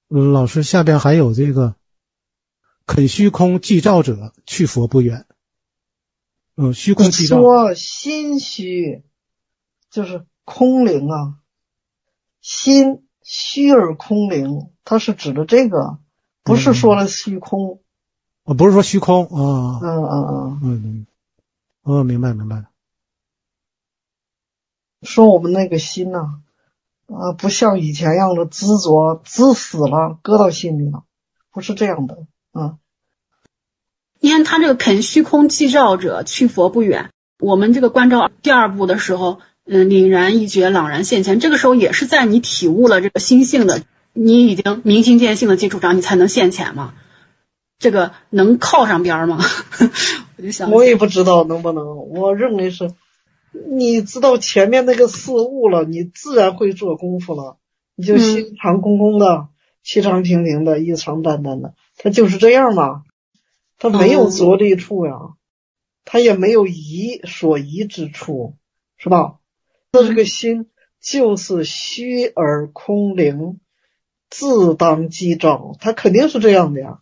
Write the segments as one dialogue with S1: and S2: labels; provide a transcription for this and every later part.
S1: 老师下边还有这个肯虚空寂照者，去佛不远。虚空寂照。
S2: 说心虚就是空灵啊，心虚而空灵，它是指的这个，不是说了虚空。
S1: 不是说虚空啊。明白。
S2: 说我们那个心呢，不像以前一样的执着，执死了，搁到心里了，不是这样的啊。
S3: 你看他这个肯虚空寂照者，去佛不远。我们这个观照第二步的时候，凛然一觉，朗然现前，这个时候也是在你体悟了这个心性的，你已经明心见性的基础上，你才能现前嘛。这个能靠上边吗？我就想，
S2: 我也不知道能不能，我认为是，你知道前面那个事物了，你自然会做功夫了，你就心常空空的，气常平平的，意常淡淡的，它就是这样嘛，它没有着力处呀，它也没有所疑之处，是吧？这个心就是虚而空灵，自当寂照，它肯定是这样的呀。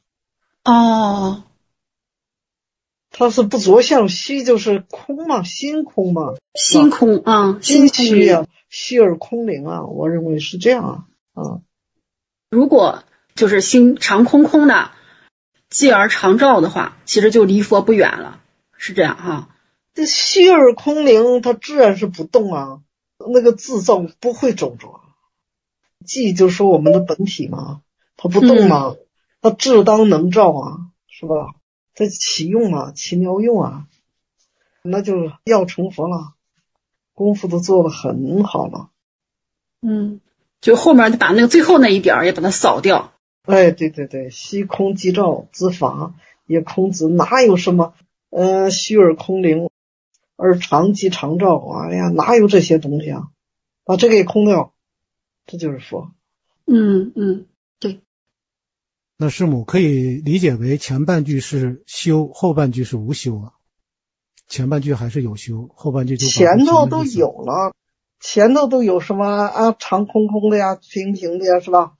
S2: 它是不着相，虚就是空嘛，心空嘛，
S3: 心空啊，
S2: 心虚呀，虚而空灵啊，我认为是这样啊。
S3: 如果就是心常空空的，寂而常照的话，其实就离佛不远了，是这样哈。
S2: 这虚而空灵，它自然是不动啊，那个自照不会走着。寂就是说我们的本体嘛，它不动嘛，它自当能照啊，是吧？它起用啊，起妙用啊，那就要成佛了，功夫都做得很好了。
S3: 就后面把那个最后那一点也把它扫掉。
S2: 哎，对，虚空寂照之法也空之，哪有什么虚而空灵而常寂常照，哎呀，哪有这些东西啊？把这个也空掉，这就是佛。
S3: 对。
S1: 那师母可以理解为前半句是修，后半句是无修啊？前半句还是有修，后半句就
S2: 前头都有了，前头都有什么啊？长空空的呀，平平的呀，是吧？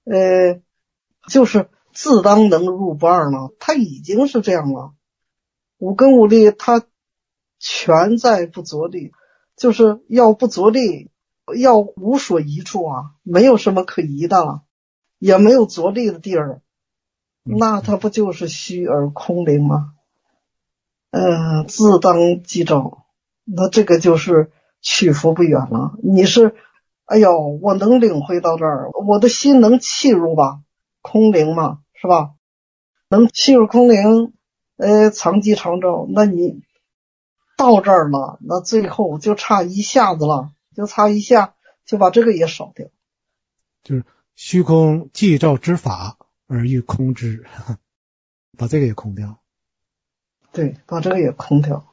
S2: 就是自当能入不二了，它已经是这样了。五根五力它全在不着力，就是要不着力，要无所疑处啊，没有什么可疑的了，也没有着力的地儿，那它不就是虚而空灵吗？自当寂照，那这个就是去佛不远了。你是，哎呦，我能领会到这儿，我的心能契入吧？空灵嘛，是吧？能契入空灵，常寂常照，那你到这儿了，那最后就差一下子了，就差一下就把这个也扫掉，
S1: 就是虚空寂照之法而欲空之，把这个也空掉。
S2: 对，把这个也空掉。